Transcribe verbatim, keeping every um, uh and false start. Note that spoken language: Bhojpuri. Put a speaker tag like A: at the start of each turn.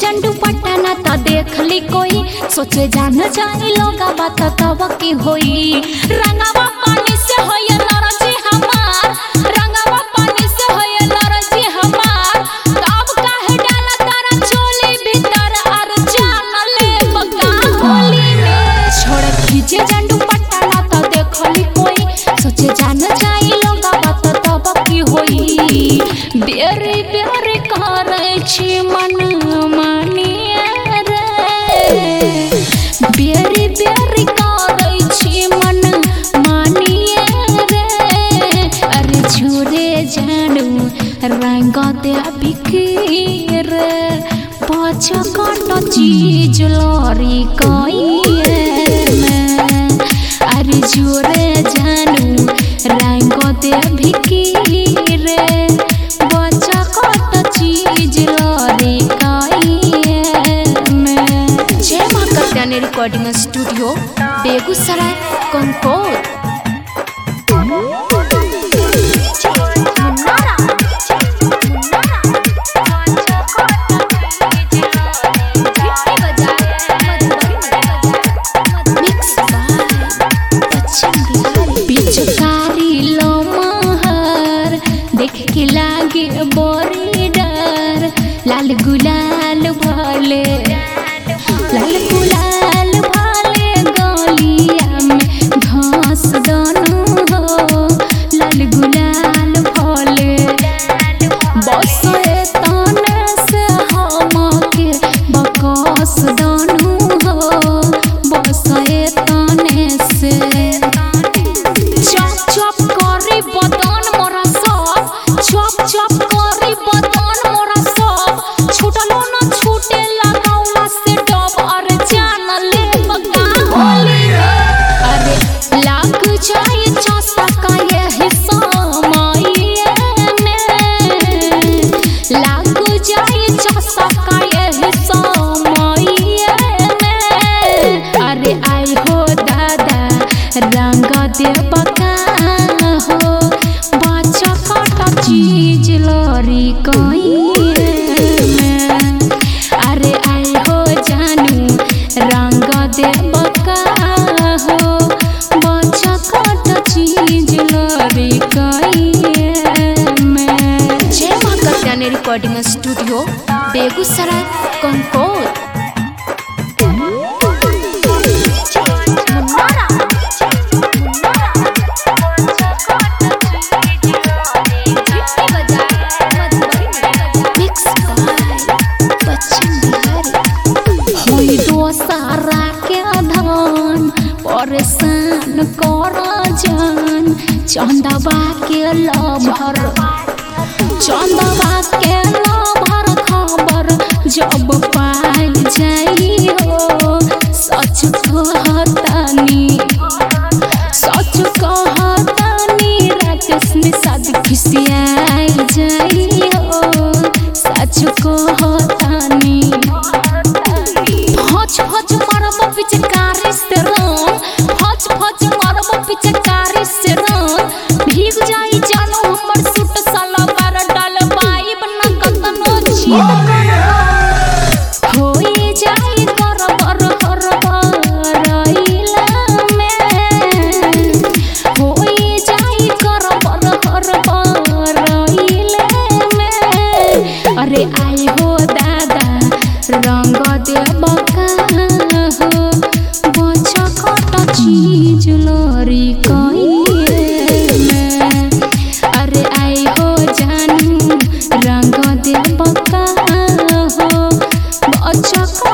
A: झंडू पटाना तो देख ली कोई सोचे जान जाए लोगा बात तब की होई रंगावा पानी से होए नरजी हमार रंगावा पानी से होए नरजी हमार तब काहे डाला तारा चोली भीतर और जान ले बका होली में छोड़ खींचे झंडू पटाना तो देख ली कोई सोचे जान जाए लोगा बात तब की होई बेरी बेरी करे छी मन मानिए रे बेरी बेरी करे छी मन मानिए रे अरे छोरे जानू रंग दे बिखीर पाछा काटा चीज लरी कइए अरे छोरे जानू रंग दे बिखीर बच्चा काटा चीज लरी कइए जय मां कल्याणी रिकॉर्डिंग स्टूडियो बेगूसराय कंकोट पिचकारी लो महर देख के लागे बड़ी डर लाल गुलाल भले लाल गुलाल भले गलिया में घास दानू हो लाल गुलाल भले बस तने से हम के बकस दानू हो बस तने से चप चप करी बदन मोरा सब चप चप करी बदन मोरा सब छूटलो न छूटे लगावला से डब अरे जान ले बका होली अरे लाग जाए चस्का का ये हिस्सा माइए ने लाग जाए चस्का का ये हिस्सा माइए ने अरे आई हो दादा रंग दे बका हो बच्चा काटा चीज लरी कइए अरे आई हो जानू रंग दे बका हो बच्चा काटा चीज लरी कइए जय मां कल्याणी रिकॉर्डिंग स्टूडियो बेगूसराय कंकोट सारा के धन परेशान कर जान चंदवा के लभर चंदवा के लभर खबर जब पाई जाई हो सच कहतानी सच कहतानी राकेश निषाद खिसियाई जाई हो सच कहतानी फच फच मरब पिचकारी से रंग फच फच मरब पिचकारी से रंग भीग जाई जानो हमर सूट सलवार डालबाई बना कतनो चीत होई जाई करबर हरबर रइला में होई जाई करबर हरबर रइला में अरे आई हो दादा रंग दे बका हो बच्चा काटा चीज लरी कइए अरे आई हो जानू रंग दे बका हो बच्चा